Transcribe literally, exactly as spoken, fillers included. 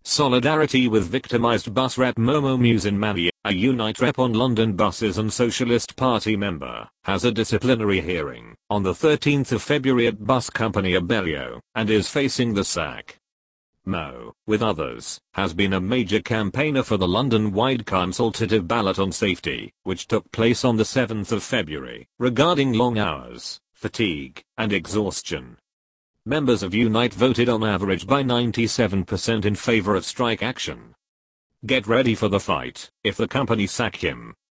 Solidarity with victimised bus rep Momo Musinmani, a Unite rep on London buses and Socialist Party member, has a disciplinary hearing on the thirteenth of February at bus company Abellio, and is facing the sack. Mo, with others, has been a major campaigner for the London-wide consultative ballot on safety, which took place on the seventh of February, regarding long hours, fatigue, and exhaustion. Members of Unite voted on average by ninety-seven percent in favor of strike action. Get ready for the fight if the company sack him.